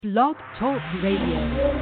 Blog Talk Radio.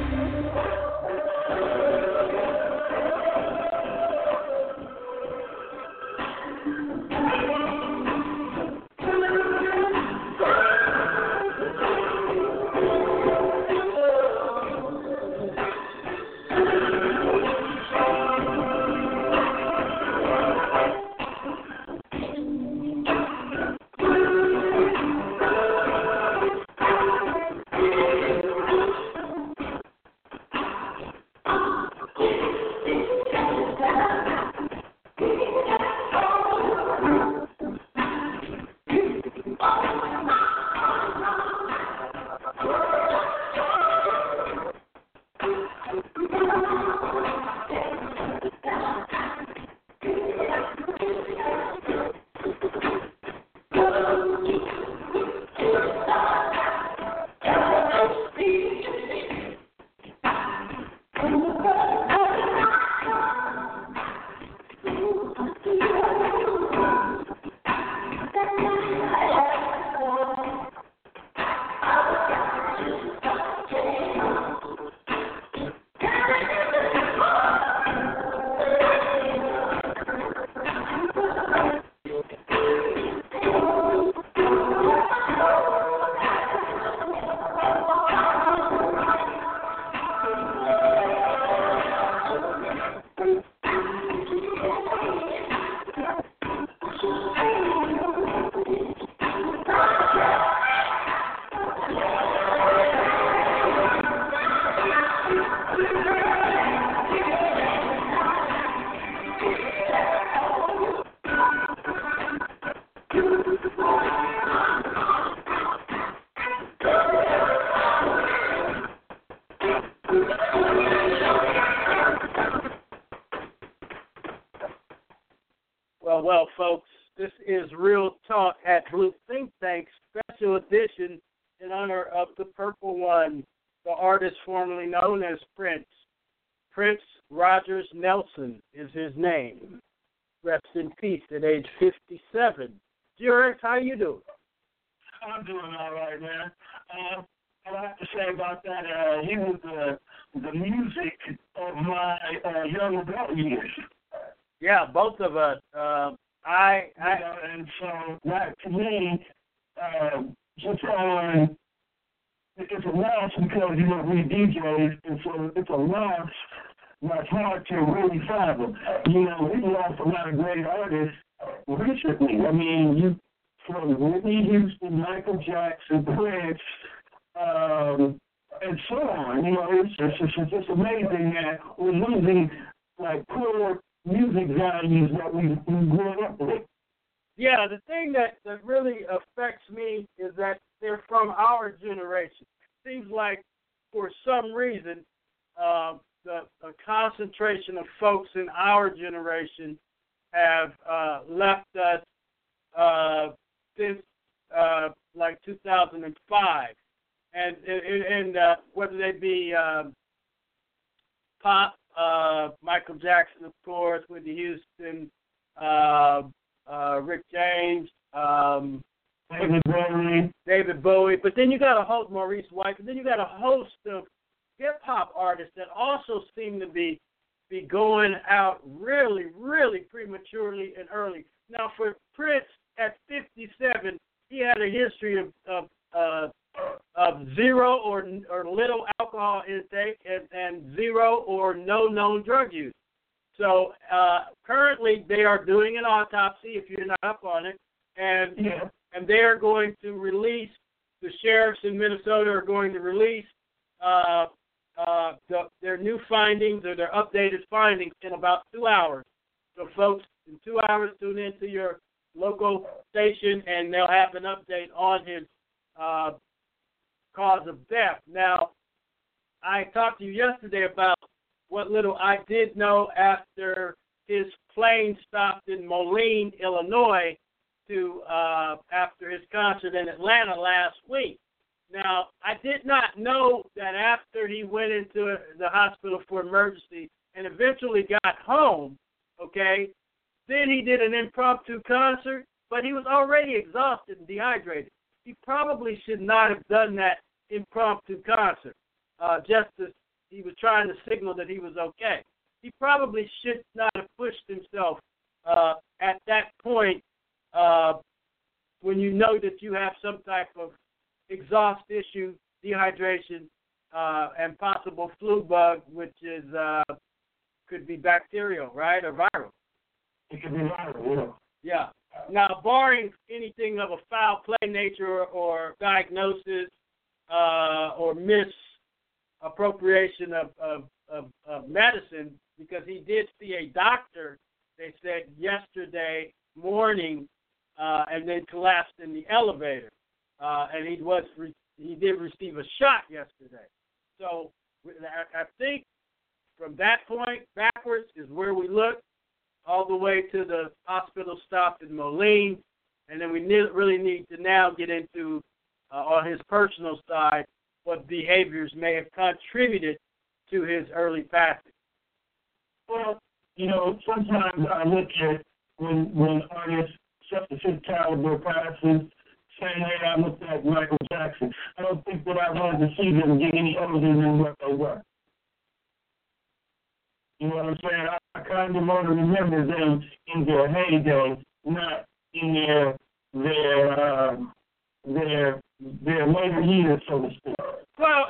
Well, folks, this is Real Talk at Blue Think Tank, special edition in honor of the Purple One, the artist formerly known as Prince. Prince Rogers Nelson is his name. Rests in peace at age 57. Jurek, how you doing? I'm doing all right, man. What I have to say about that, he was the music of my young adult years. Yeah, both of us. And so that to me, just on, it's a loss because we DJs, and so it's a loss that's hard to really fathom. We lost a lot of great artists recently. I mean, from Whitney Houston, Michael Jackson, Prince, and so on. It's just amazing that we're losing like core music values that we grew up with. Yeah, the thing that really affects me is that they're from our generation. Seems like for some reason the concentration of folks in our generation have left us since like 2005, and whether they be pop. Michael Jackson, of course, Whitney Houston, Rick James, David Bowie. But then you got a host, Maurice White, and then you got a host of hip-hop artists that also seem to be going out really, really prematurely and early. Now, for Prince, at 57, he had a history of zero or little alcohol intake and zero or no known drug use. So currently they are doing an autopsy, if you're not up on it, and they are going to release, the sheriffs in Minnesota are going to release their new findings or their updated findings in about 2 hours. So folks, in 2 hours, tune into your local station and they'll have an update on his cause of death. Now, I talked to you yesterday about what little I did know after his plane stopped in Moline, Illinois, after his concert in Atlanta last week. Now, I did not know that after he went into the hospital for emergency and eventually got home, okay, then he did an impromptu concert, but he was already exhausted and dehydrated. He probably should not have done that impromptu concert. Just as he was trying to signal that he was okay. He probably should not have pushed himself at that point when you know that you have some type of exhaust issue, dehydration, and possible flu bug, which is could be bacterial, right, or viral. It could be viral, yeah. Now, barring anything of a foul play nature or diagnosis or misappropriation of medicine, because he did see a doctor, they said, yesterday morning, and then collapsed in the elevator. And he did receive a shot yesterday. So I think from that point backwards is where we look, all the way to the hospital stop in Moline, and then we really need to now get into, on his personal side, what behaviors may have contributed to his early passing. Well, sometimes I look at when artists such as his caliber passes, saying, hey, I look like Michael Jackson. I don't think that I wanted to see them get any older than what they were. You know what I'm saying? I kind of want to remember them in their heyday, not in their later years, so to speak. Well,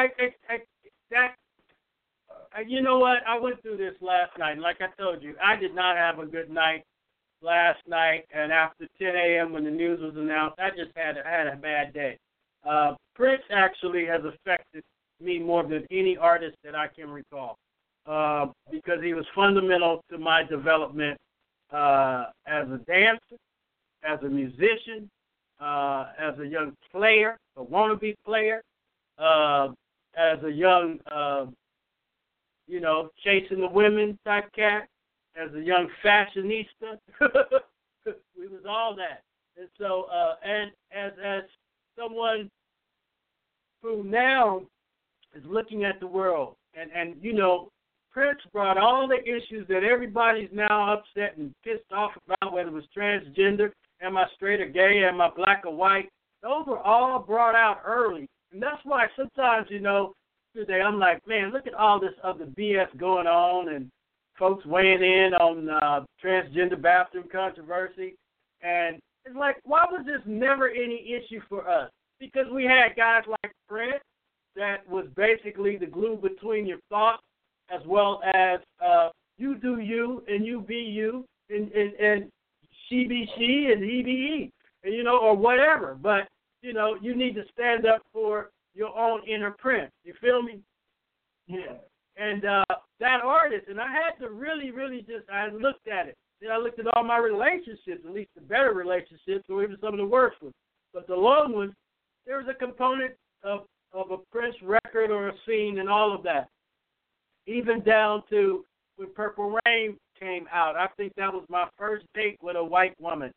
you know what? I went through this last night. Like I told you, I did not have a good night last night, and after 10 a.m. when the news was announced, I just had a bad day. Prince actually has affected me more than any artist that I can recall. Because he was fundamental to my development as a dancer, as a musician, as a young player, a wannabe player, as a young, chasing the women type cat, as a young fashionista. We was all that. And so, and as someone who now is looking at the world, and Prince brought all the issues that everybody's now upset and pissed off about, whether it was transgender, am I straight or gay, am I black or white. Those were all brought out early. And that's why sometimes, today I'm like, man, look at all this other BS going on and folks weighing in on transgender bathroom controversy. And it's like, why was this never any issue for us? Because we had guys like Prince that was basically the glue between your thoughts, as well as you do you and you be you and she be she and he be he, and, or whatever. But, you need to stand up for your own inner Prince. You feel me? Yeah. And that artist, and I had to really, really I looked at it. Then I looked at all my relationships, at least the better relationships, or even some of the worse ones. But the long ones, there was a component of a Prince record or a scene and all of that. Even down to when Purple Rain came out. I think that was my first date with a white woman.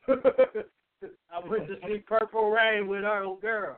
I went to see Purple Rain with her old girl.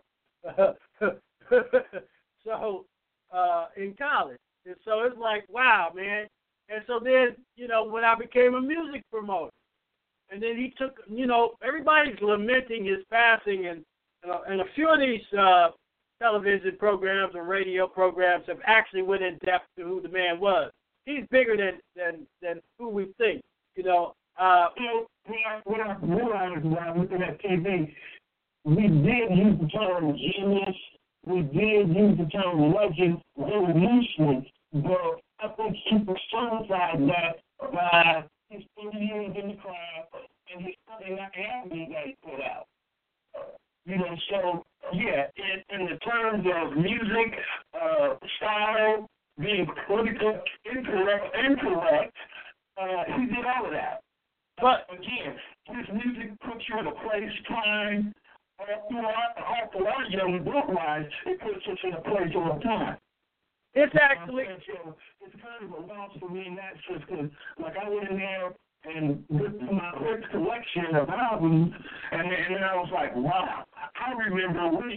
So, in college. And so it's like, wow, man. And so then, when I became a music promoter, and then he took, everybody's lamenting his passing, and a few of these television programs and radio programs have actually went in depth to who the man was. He's bigger than who we think. What I realized when I was looking at TV, we did use the term genius, we did use the term legend very loosely, but I think he personified that by his 30 years in the craft and his something that album that he put out. So, yeah, in the terms of music, style, being politically incorrect, he did all of that. But, again, his music puts you in a place, time, for our young book wise, it puts us in a place all the time. It's actually... It's kind of a loss for me in that sense, because, I went in there and looked through my quick collection of albums, and then I was like, wow, I remember when.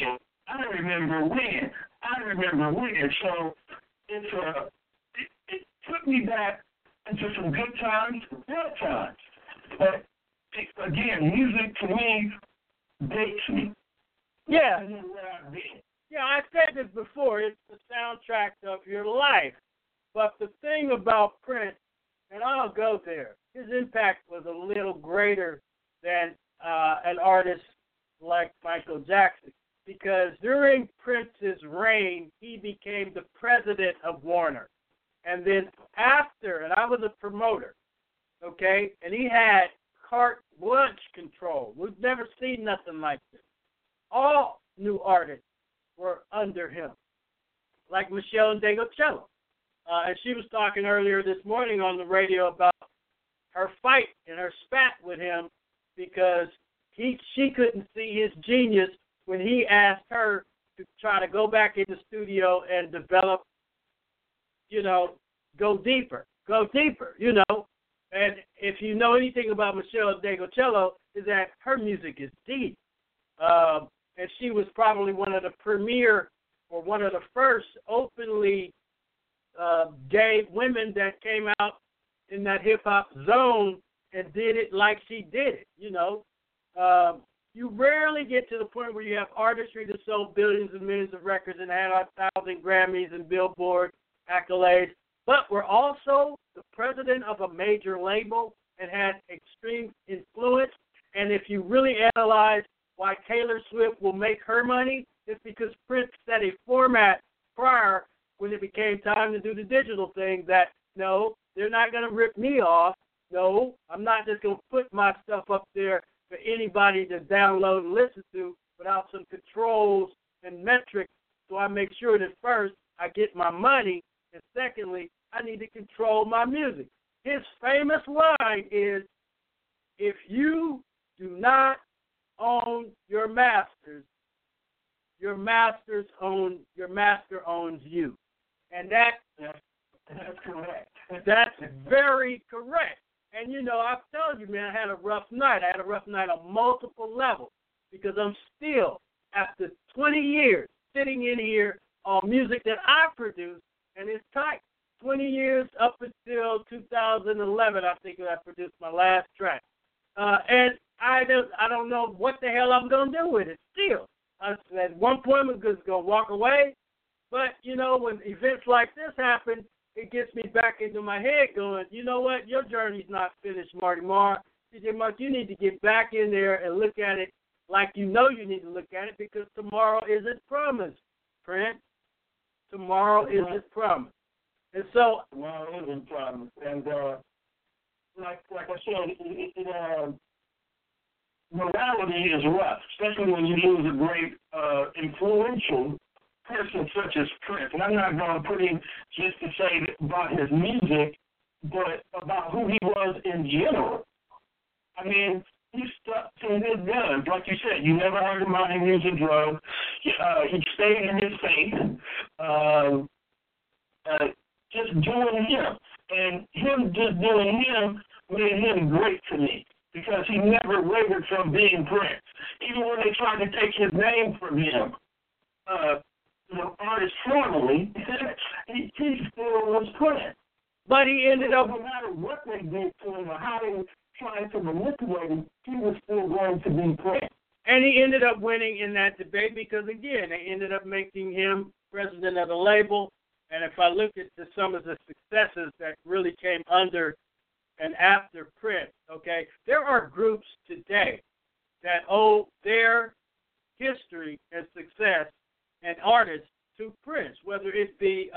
So it took me back into some good times, bad times. But, again, music to me dates me. Yeah. Yeah, I said this before. It's the soundtrack of your life. But the thing about Prince, and I'll go there, his impact was a little greater than an artist like Michael Jackson. Because during Prince's reign, he became the president of Warner. And then after, and I was a promoter, okay, and he had carte blanche control. We've never seen nothing like this. All new artists were under him, like Michelle Ndegeocello. And she was talking earlier this morning on the radio about her fight and her spat with him because she couldn't see his genius when he asked her to try to go back in the studio and develop, go deeper, And if you know anything about Michelle Ndegeocello, is that her music is deep. And she was probably one of the premier or one of the first openly gay women that came out in that hip-hop zone and did it like she did it, You rarely get to the point where you have artistry that sold billions and millions of records and had 1,000 Grammys and Billboard accolades, but were also the president of a major label and had extreme influence. And if you really analyze why Taylor Swift will make her money, it's because Prince set a format prior when it became time to do the digital thing that, no, they're not going to rip me off. No, I'm not just going to put my stuff up there for anybody to download and listen to without some controls and metrics. So I make sure that first I get my money, and secondly, I need to control my music. His famous line is, if you do not own your masters own your master owns you. And that's correct. That's very correct. And, I've told you, man, I had a rough night. I had a rough night on multiple levels because I'm still, after 20 years, sitting in here on music that I produced, and it's tight. 20 years up until 2011, I think, I produced my last track. And I don't know what the hell I'm going to do with it still. At one point, I'm just going to walk away. But, when events like this happen, it gets me back into my head going, you know what, your journey's not finished, Marty Marr. CJ Mark, you need to get back in there and look at it like you need to look at it because tomorrow isn't promised, Prince. Tomorrow isn't promised. And so, tomorrow isn't promised. And like I said, morality is rough, especially when you lose a great influential person such as Prince. And I'm not going to put him just to say about his music, but about who he was in general. I mean, he stuck to his guns. Like you said, you never heard him out in using drugs. He stayed in his faith, just doing him. And him just doing him made him great to me because he never wavered from being Prince. Even when they tried to take his name from him, artist formally, he still was Prince. But he ended up, no matter what they did to him or how they tried to manipulate him, he was still going to be Prince. And he ended up winning in that debate because, again, they ended up making him president of the label. And if I look at some of the successes that really came under and after Prince, okay, there are groups today that owe their history and success and artists to Prince, whether it be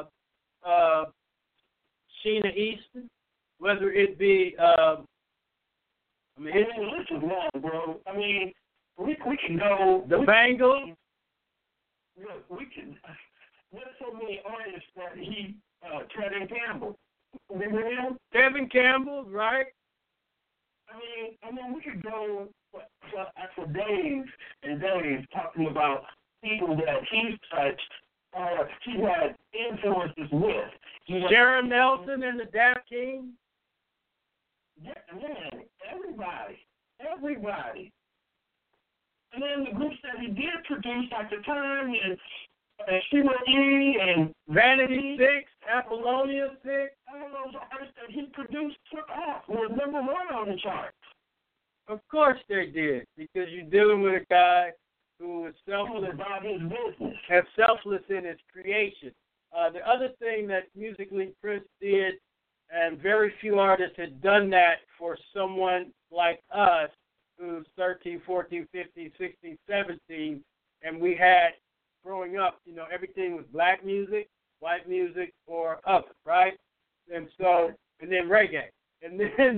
Sheena Easton, whether it be this is long, bro. I mean, we can go the Bangles. Look, we can. There's so many artists that Tevin Campbell. Remember him? Tevin Campbell, right? I mean, we could go for days and days talking about people that he's touched, he had influences with. Sharon Nelson and the Dap Kings. Yeah, man, everybody. And then the groups that he did produce at the time, and Sheila E. and Vanity Six, Apollonia Six, all those artists that he produced took off. Was number one on the charts. Of course they did, because you're dealing with a guy who is selfless about his business and selfless in his creation. The other thing that musically Prince did, and very few artists had done that for someone like us, who's 13, 14, 15, 16, 17, and we had, growing up, everything was black music, white music, or other, right? And so, and then reggae. And then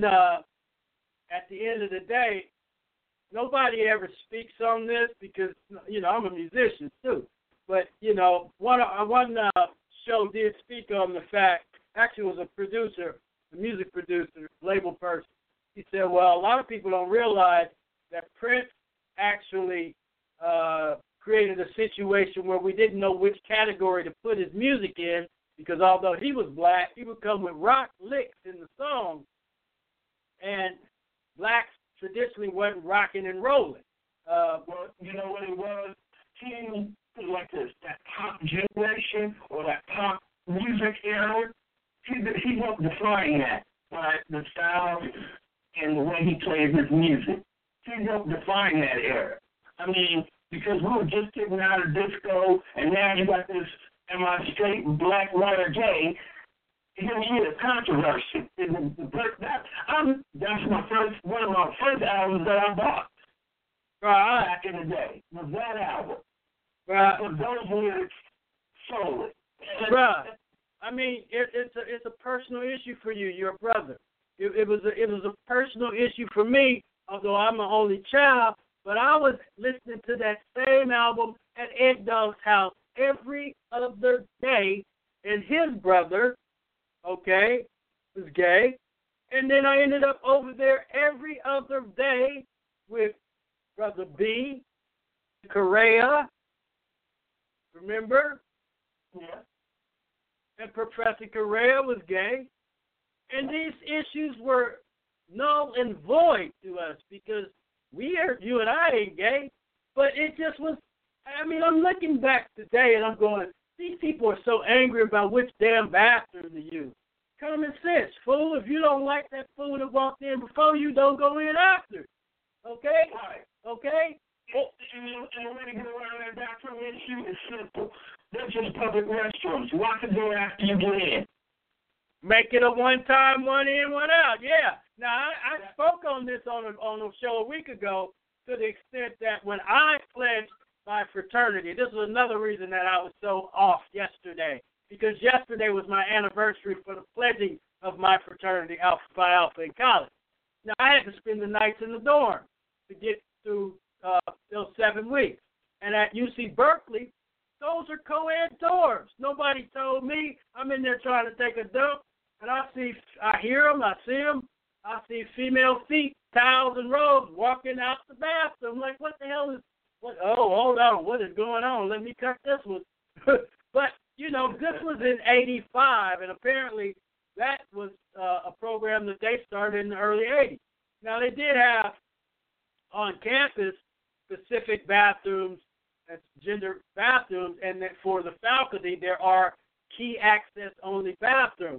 at the end of the day, nobody ever speaks on this because, I'm a musician too. But, one show did speak on the fact, actually was a producer, a music producer, label person. He said, well, a lot of people don't realize that Prince actually created a situation where we didn't know which category to put his music in, because although he was black, he would come with rock licks in the song, and blacks traditionally wasn't rocking and rolling. Well, you know what it was? He was like that pop generation or that pop music era. He helped define that by the style and the way he played his music. He helped define that era. I mean, because we were just getting out of disco, and now you got this, am I straight, black, white, or gay? Here he is, controversy. That's one of my first albums that I bought. Right. Back in the day, was that album. Right. But those lyrics solid. Right. I mean, it's a personal issue for you. You're a brother. It was a personal issue for me, although I'm an only child. But I was listening to that same album at Ed Dog's house every other day, and his brother, okay, was gay, and then I ended up over there every other day with Brother B, Correa, remember? Yeah. And Professor Correa was gay, and these issues were null and void to us because you and I ain't gay, but it just was, I mean, I'm looking back today and I'm going, these people are so angry about which damn bathroom to use. Common sense, fool. If you don't like that fool that walked in before you, don't go in after. Okay? Right. Okay? And the way to get around that bathroom issue is simple. They're just public restrooms. Lock the door after you get in. Make it a one-time, one in, one out. Yeah. Now, I spoke on this on a show a week ago to the extent that when I pledged my fraternity, this was another reason that I was so off yesterday, because yesterday was my anniversary for the pledging of my fraternity, Alpha Phi Alpha, in college. Now, I had to spend the nights in the dorm to get through those 7 weeks. And at UC Berkeley, those are co-ed dorms. Nobody told me. I'm in there trying to take a dump, and I hear them, I see them. I see female feet, towels, and robes walking out the bathroom. Like, what the hell is, what? Oh, hold on, what is going on? Let me cut this one. But, this was in 85, and apparently that was a program that they started in the early 80s. Now, they did have on campus specific bathrooms, and gender bathrooms, and that for the faculty there are key access only bathrooms.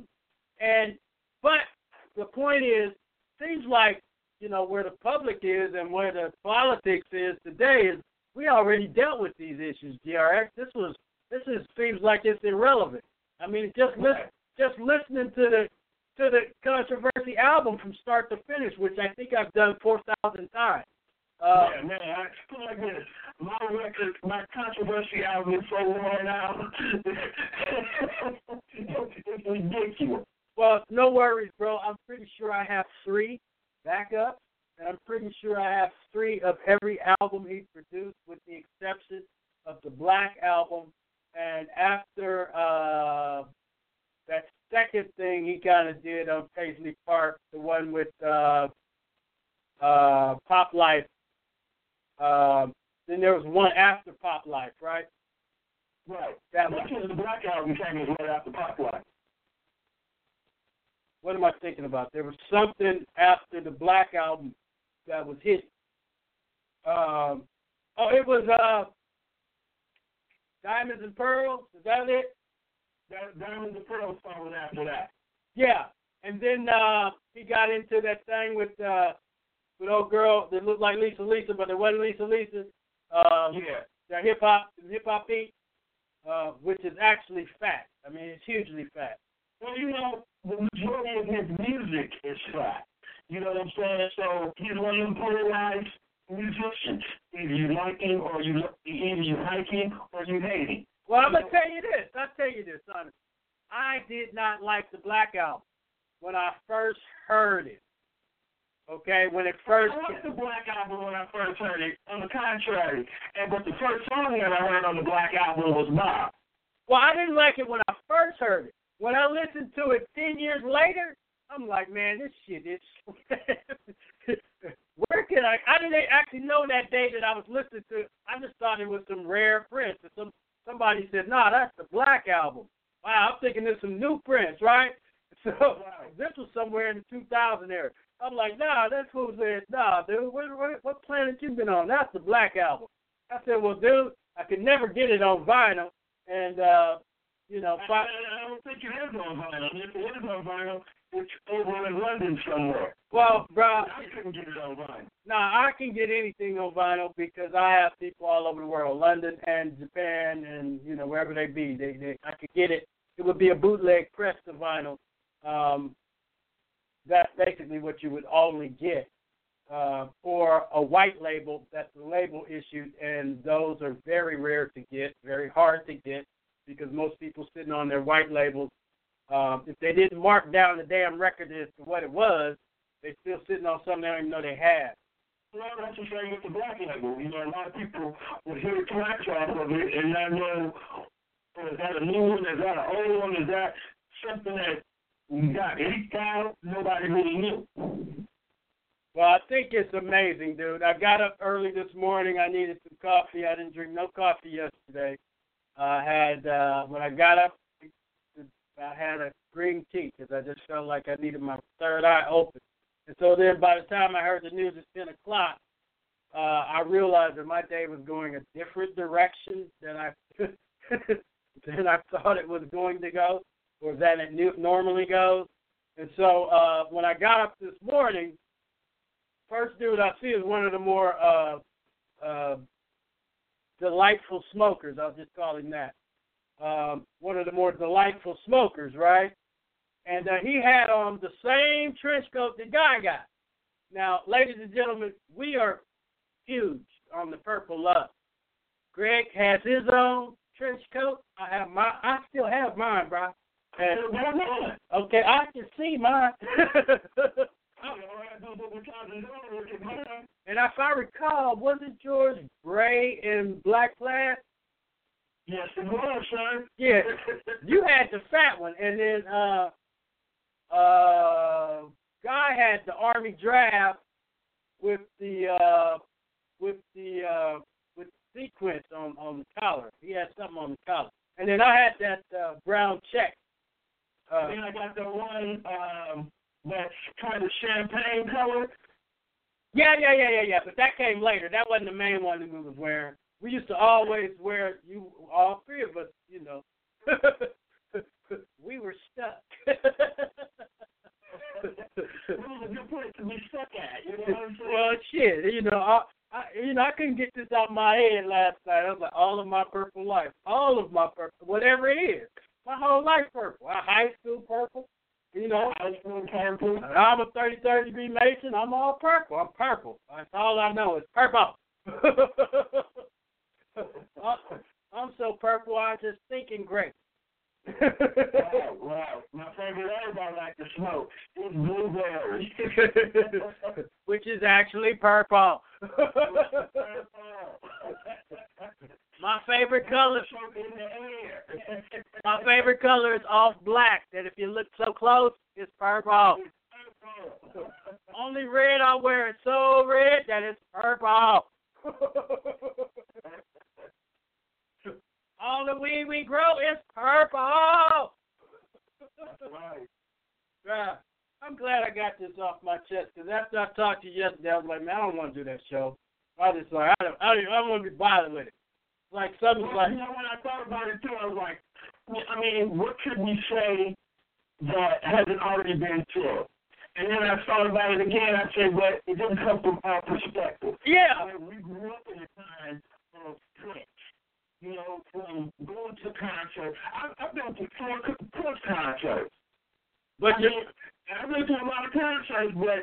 But the point is, seems like, where the public is and where the politics is today is we already dealt with these issues, DRX. Seems like it's irrelevant. I mean, just listening to the Controversy album from start to finish, which I think I've done 4,000 times. Yeah, man, I feel like this. My Controversy album is so worn out. It's ridiculous. Well, no worries, bro. I'm pretty sure I have 3 backups, and I'm pretty sure I have 3 of every album he produced, with the exception of the Black Album. And after that second thing he kind of did on Paisley Park, the one with Pop Life, then there was one after Pop Life, right? Right. That was the Black Album came right after Pop Life. What am I thinking about? There was something after the Black Album that was hit. It was Diamonds and Pearls. Is that it? Diamonds and Pearls followed after that. Yeah, and then he got into that thing with old girl that looked like Lisa, but it wasn't Lisa. The hip hop beat, which is actually fact. I mean, it's hugely fact. Well, you know, the majority of his music is flat. You know what I'm saying? So he's one of them polarized musicians. Either you like him or either you like him or you hate him. Well, I'm gonna tell you this. Son. I did not like the Black Album when I first heard it. Okay, when it first. I liked the Black Album when I first heard it. On the contrary, but the first song that I heard on the Black Album was Bob. Well, I didn't like it when I first heard it. When I listened to it 10 years later, I'm like, man, this shit is. Where can I didn't actually know that day that I was listening to it. I just thought it was some rare Prince. And somebody said, nah, that's the Black Album. Wow, I'm thinking there's some new Prince, right? So this was somewhere in the 2000 era. I'm like, nah, that's who said, nah, dude, what planet you been on? That's the Black Album. I said, well, dude, I could never get it on vinyl. And, you know, I don't think it is on vinyl. If it is on vinyl, it's over in London somewhere. Well, bro, I couldn't get it on vinyl. I can get anything on vinyl because I have people all over the world, London and Japan and, you know, wherever they be. I could get it. It would be a bootleg pressed to vinyl. That's basically what you would only get for a white label that's the label issued, and those are very rare to get, very hard to get, because most people sitting on their white labels, if they didn't mark down the damn record as to what it was, they're still sitting on something they don't even know they had. Well, that's the same with the Black Label. You know, a lot of people would hear tracks off of it and not know, is that a new one, is that an old one, is that something that we got leaked out, nobody really knew. Well, I think it's amazing, dude. I got up early this morning. I needed some coffee. I didn't drink no coffee yesterday. When I got up, I had a green tea because I just felt like I needed my third eye open. And so then by the time I heard the news at 10 o'clock, I realized that my day was going a different direction than I thought it was going to go, or than it normally goes. And so when I got up this morning, first dude I see is one of the more delightful smokers. I'll just call him that. One of the more delightful smokers, right? And he had on the same trench coat that Guy got. Now, ladies and gentlemen, we are huge on the Purple Love. Greg has his own trench coat. I still have mine, bro. And, okay, I can see mine. And if I recall, wasn't yours gray and black plaid? Yes, it was, son. Yeah, you had the fat one, and then Guy had the Army draft with the sequence on the collar. He had something on the collar, and then I had that brown check. Then I got the one that's kind of champagne color. Yeah. But that came later. That wasn't the main one that we was wearing. We used to always wear, all three of us, you know. We were stuck. It was a good place to be stuck at, you know what I'm saying? Well, shit, I couldn't get this out of my head last night. I was like, all of my purple life, whatever it is. My whole life purple. High school purple, High school purple. I'm a 33rd degree Mason. I'm all purple. I'm purple. That's all I know is purple. I'm so purple, I'm just thinking great. Wow. My favorite herb I like to smoke is blueberry. Which is actually purple. My favorite color. My favorite color is off black. That if you look so close, it's purple. Only red I wear is so red that it's purple. All the weed we grow is purple. That's right. Yeah. I'm glad I got this off my chest, because after I talked to you yesterday, I was like, man, I don't want to do that show. I just like, I don't want to be bothered with it. Like something's like. When I thought about it too, I was like, I mean, what could we say that hasn't already been said? And then I thought about it again. I said, but it didn't come from our perspective. Yeah. I mean, we grew up in a time you know, from going to concerts. I've been to 4 Prince concerts. But I've been to a lot of concerts, but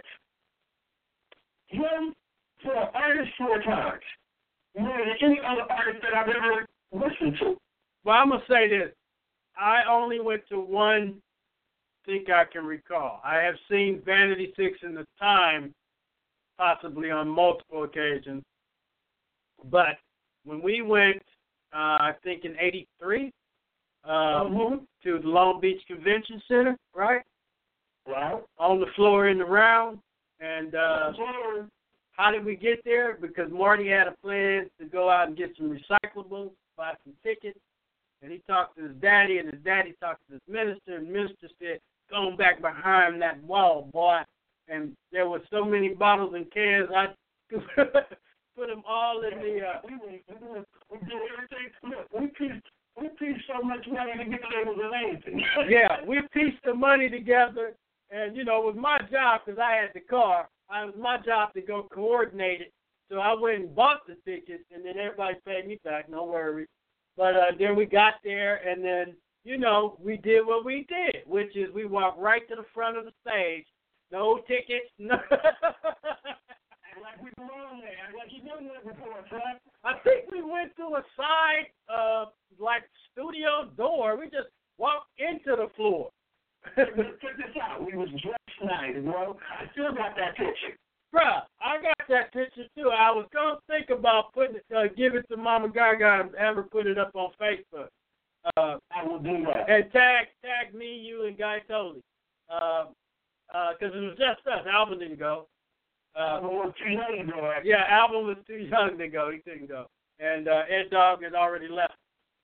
him for an artist 4 times. More than any other artist that I've ever listened to. Well, I'm going to say this. I only went to one, think I can recall. I have seen Vanity 6 in the time, possibly on multiple occasions. But when we went, I think in 83, to the Long Beach Convention Center, right? Right. On the floor in the round. And how did we get there? Because Marty had a plan to go out and get some recyclables, buy some tickets. And he talked to his daddy, and his daddy talked to his minister, and the minister said, "Go back behind that wall, boy." And there were so many bottles and cans, I put them all in the... We did everything. Look, we pieced so much money together, it was amazing. Yeah, we pieced the money together, and, you know, it was my job because I had the car. It was my job to go coordinate it. So I went and bought the tickets, and then everybody paid me back, no worries. But then we got there, and then, you know, we did what we did, which is we walked right to the front of the stage. No tickets, no. Like we belong there. Like you done that before, right? I think we went through a side, like, studio door. We just walked into the floor. Check this out. We was dressed nice, bro. I still got that picture. Bruh, I got that picture too. I was gonna think about putting it, give it to Mama Gaga and have her put it up on Facebook. I will do that. And tag me, you, and Guy Toley. Because it was just us. Alvin didn't go. Alvin was too young to go. Actually. Yeah, Alvin was too young to go. He couldn't go. And Ed Dog had already left.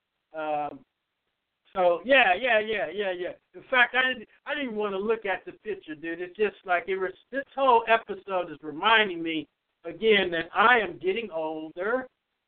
So yeah. In fact, I didn't even want to look at the picture, dude. It's just like this whole episode is reminding me again that I am getting older,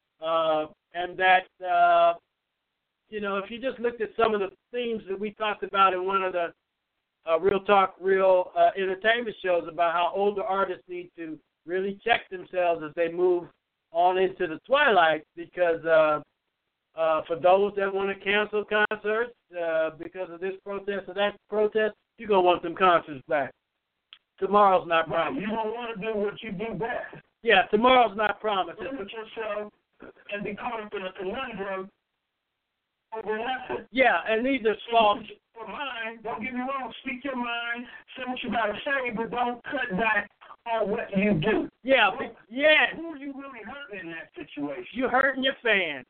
and that you know, if you just looked at some of the themes that we talked about in one of the Real Talk, Real entertainment shows about how older artists need to really check themselves as they move on into the twilight, because for those that want to cancel concerts because of this protest or that protest, you're going to want them concerts back. Tomorrow's not promised. You don't want to do what you do best. Yeah, tomorrow's not promised. Limit yourself and be caught in a conundrum over nothing. Yeah, and these are small... For mine, don't get me wrong, speak your mind, say what you got to say, but don't cut back on what you do. Yeah, Who are you really hurting in that situation? You're hurting your fans.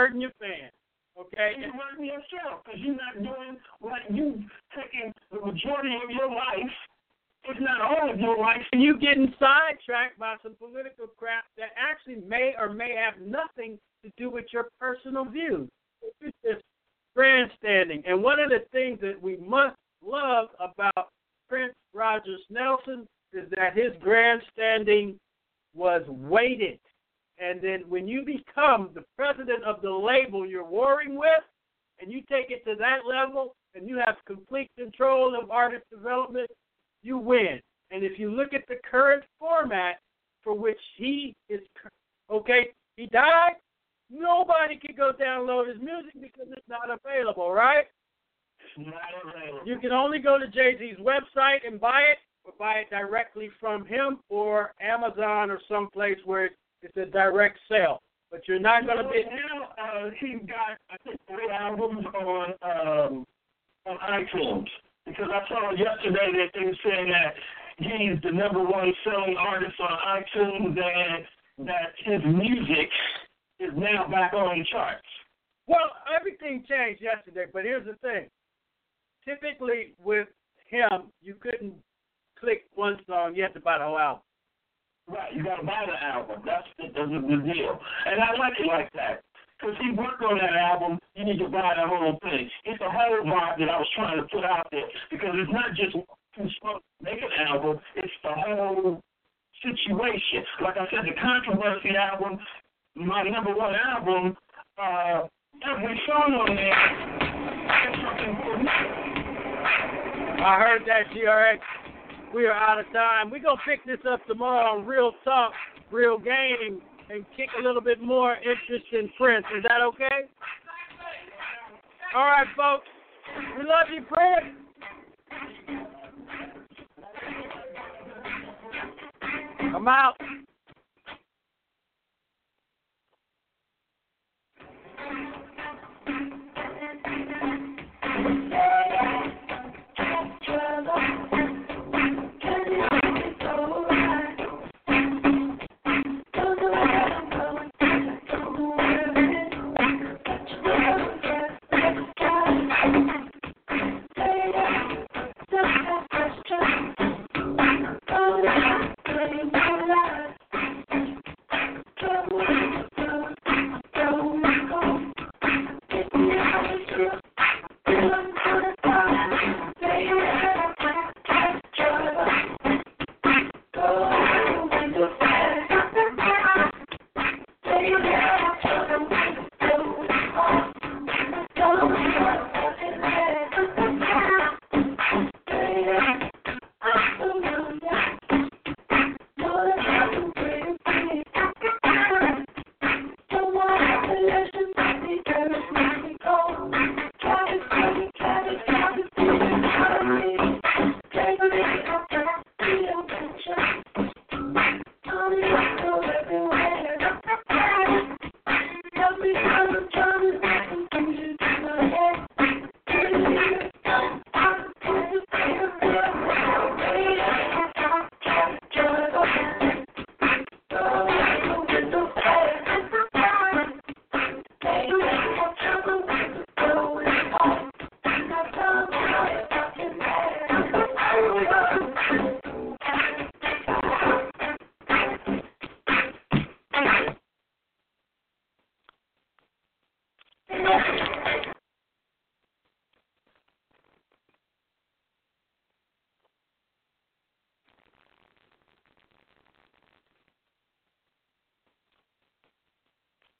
Okay? You're hurting yourself because you're not doing what you taking the majority of your life, if not all of your life. And you getting sidetracked by some political crap that actually may or may have nothing to do with your personal views. It's just grandstanding. And one of the things that we must love about Prince Rogers Nelson is that his grandstanding was weighted. And then when you become the president of the label you're warring with, and you take it to that level, and you have complete control of artist development, you win. And if you look at the current format for which he is, okay, he died, nobody can go download his music because it's not available, right? It's not available. You can only go to Jay-Z's website and buy it, or buy it directly from him or Amazon or someplace where it's a direct sale. But you're not going to be... Now, he got, I think, 3 albums on iTunes. Because I saw yesterday that they were saying that he's the #1 selling artist on iTunes and that his music is now back on the charts. Well, everything changed yesterday, but here's the thing. Typically with him, you couldn't click one song, you have to buy the whole album. Right, you got to buy the album. That's the deal. And I like it like that. Because he worked on that album, you need to buy the whole thing. It's the whole vibe that I was trying to put out there. Because it's not just who's supposed to make an album, it's the whole situation. Like I said, the Controversy album, my #1 album, every song on there has something for me. I heard that, GRX. We are out of time. We're going to pick this up tomorrow on Real Talk, Real Game. and kick a little bit more interest in Prince. Is that okay? All right, folks. We love you, Prince. I'm out.